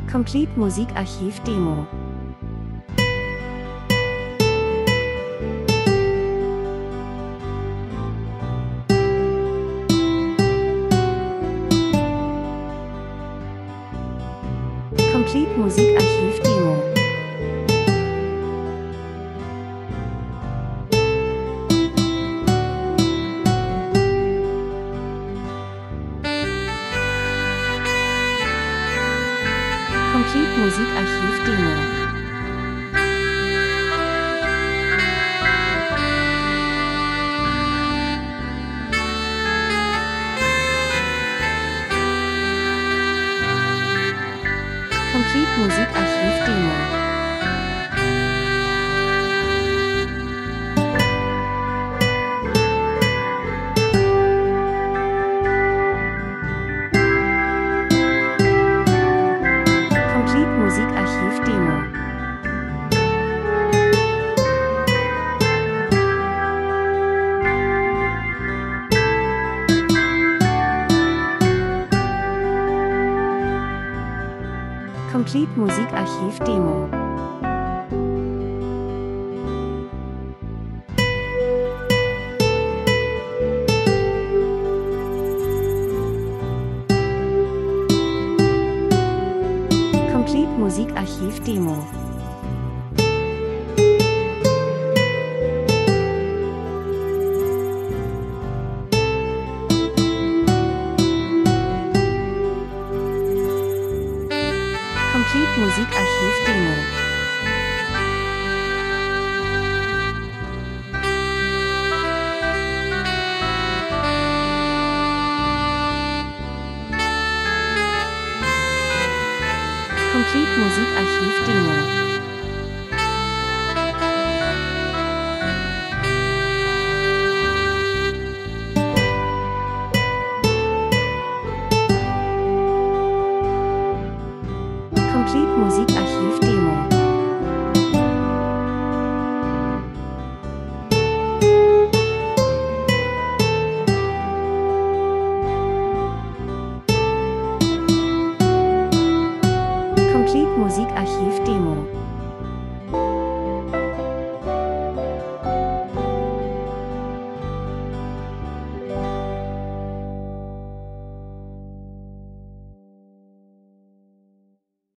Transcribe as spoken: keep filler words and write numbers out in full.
Complete Musikarchiv Demo. Complete Musikarchiv Demo. Complete Musikarchiv Demo. Complete Musikarchiv Demo. Complete Musikarchiv Demo. Complete Musikarchiv Demo. Complete Musikarchiv Demo. Complete Musikarchiv Demo. Complete Musikarchiv Demo. Complete Musikarchiv